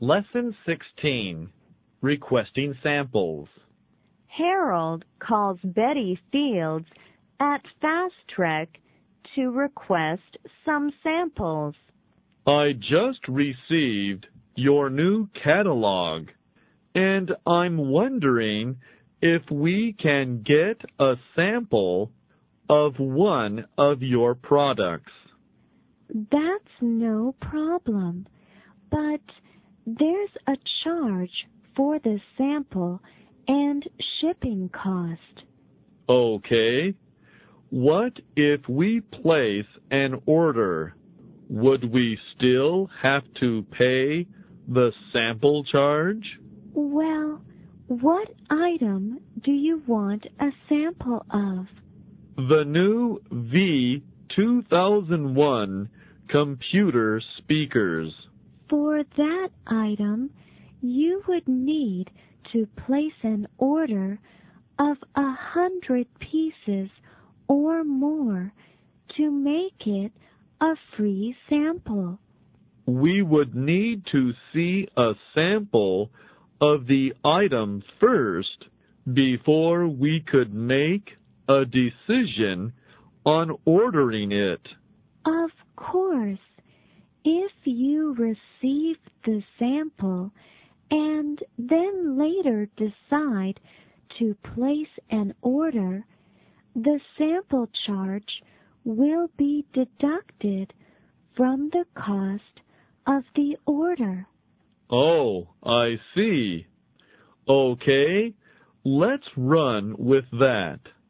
Lesson 16. Requesting Samples. Harold calls Betty Fields at Fast Trek to request some samples. I just received your new catalog, and I'm wondering if we can get a sample of one of your products. That's no problem, but there's a charge for the sample and shipping cost. Okay. What if we place an order? Would we still have to pay the sample charge? Well, what item do you want a sample of? The new V2001 computer speakers. For that item, you would need to place an order of 100 pieces or more to make it a free sample. We would need to see a sample of the item first before we could make a decision on ordering it. Of course, if you receive the sample and then later decide to place an order, the sample charge will be deducted from the cost of the order. Oh, I see. Okay, let's run with that.